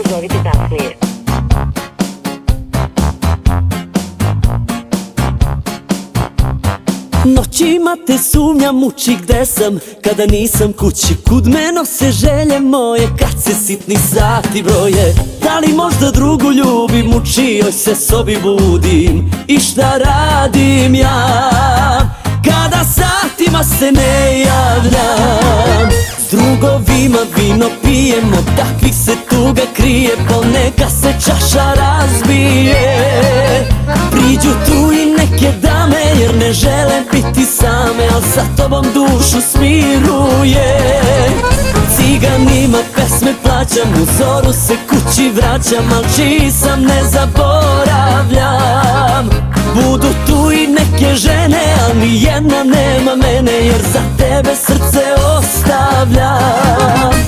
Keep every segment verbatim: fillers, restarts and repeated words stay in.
pozovite kasnije. Noćima te sumnja muči gde sam kada nisam kući. Kud me nose želje moje kad se sitni sati broje. Da li možda drugu ljubim, u čijoj se sobi budim i šta radim ja kada satima se ne javljam. S drugovima vino pijemo, takvih se tuga krije, poneka se čaša razbije. Priđu tu i neke dame jer ne žele biti same, al sa tobom dušu smiruje. Ciganima pesme plaćam, u zoru se kući vraćam, al čiji sam ne zaboravljam. Budu tu i neke žene, al ni jedna nema mene, jer za tebe srce ostavljam.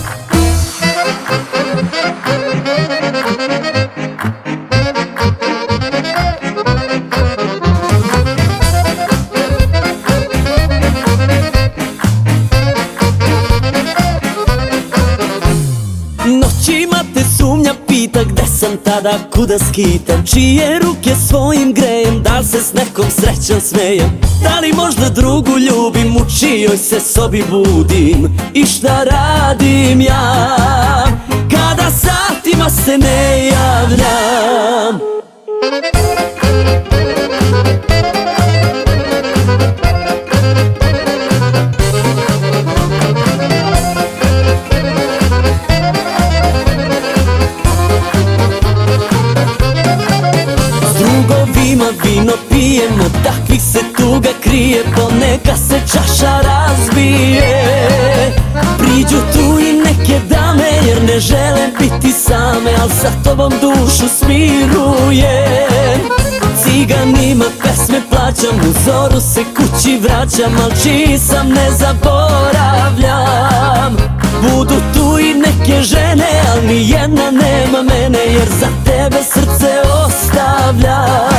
Noćima te sumnja pita gde sam tada, kuda skitam, čije ruke svojim grejem, da li se s nekom srećan smejem. Da li možda drugu ljubim, u čijoj se sobi budim i šta radim ja kada satima se ne javljam. Drugovima vino pijemo, takvih se tuga krije, poneka se čaša razbije. Priđu tu i neke dame jer ne žele biti same, al sa tobom dušu smiruje. Ciganima pesme plaćam, u zoru se kući vraćam, al čiji sam ne zaboravljam. Budu tu i neke žene, al ni jedna nema mene, jer za tebe srce ostavljam.